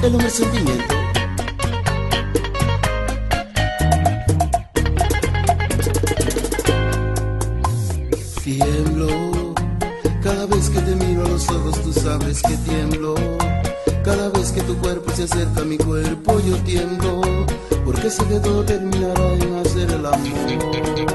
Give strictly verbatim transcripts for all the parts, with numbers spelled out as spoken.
el hombre sentimiento. Tiemblo, cada vez que te miro a los ojos tú sabes que tiemblo. Cada vez que tu cuerpo se acerca a mi cuerpo yo tiemblo, porque sé que todo terminará en hacer el amor.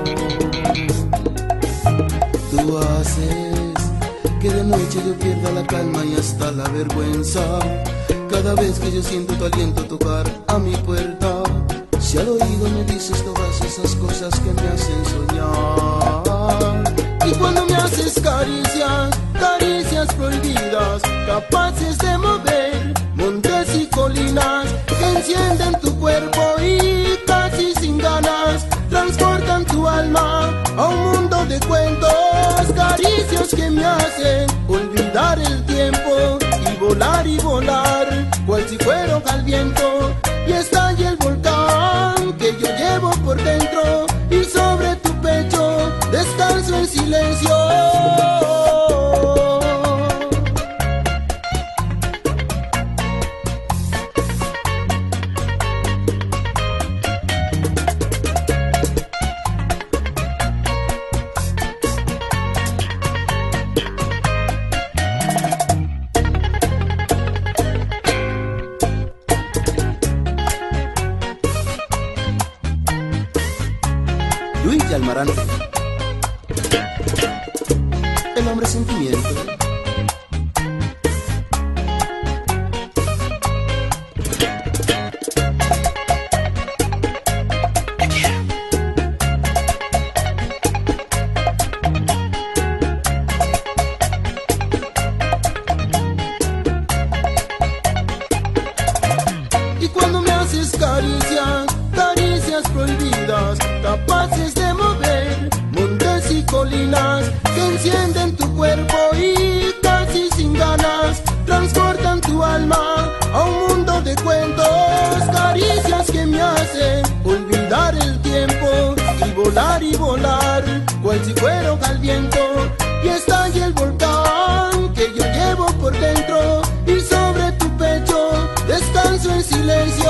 Tú haces que de noche yo pierda la calma y hasta la vergüenza. Cada vez que yo siento tu aliento tocar a mi puerta, si al oído me dices todas esas cosas que me hacen soñar. Y cuando me haces caricias, caricias prohibidas, capaces de mover montes y colinas, que encienden tu cuerpo y casi sin ganas transportan tu alma a un mundo de cuentos. Caricias que me hacen olvidar el tiempo y volar y volar, cual si fuera al viento, y estalla el volcán que yo llevo por dentro, y sobre tu pecho descanso en silencio. Luis Almarante, el hombre sentimiento. Y cuando me haces caricias, caricias prohibidas, capaces de mover montes y colinas, que encienden tu cuerpo y casi sin ganas transportan tu alma a un mundo de cuentos. Caricias que me hacen olvidar el tiempo y volar y volar, cual si fuera al viento, y estalla el volcán que yo llevo por dentro, y sobre tu pecho descanso en silencio.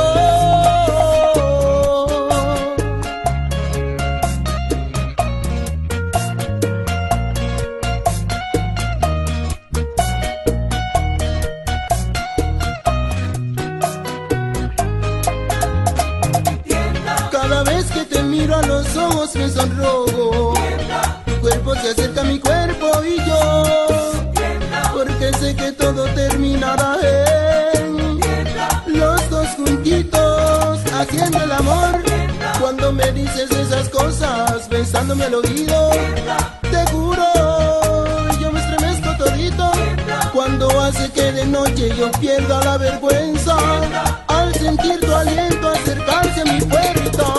Cada vez que te miro a los ojos me sonrojo, tu cuerpo se acerca a mi cuerpo y yo, porque sé que todo terminará en los dos juntitos haciendo el amor. Cuando me dices esas cosas, besándome al oído, te juro, yo me estremezco todito. Cuando hace que de noche yo pierda la vergüenza, al sentir tu aliento acercarse a mi puerta.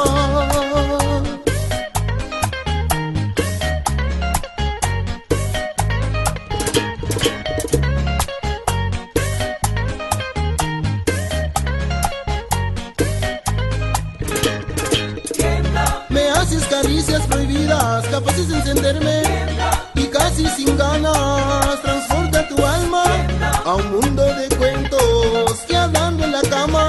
Me haces caricias prohibidas, capaces de encenderme, y casi sin ganas transporta tu alma a un mundo de cuentos que hablando en la cama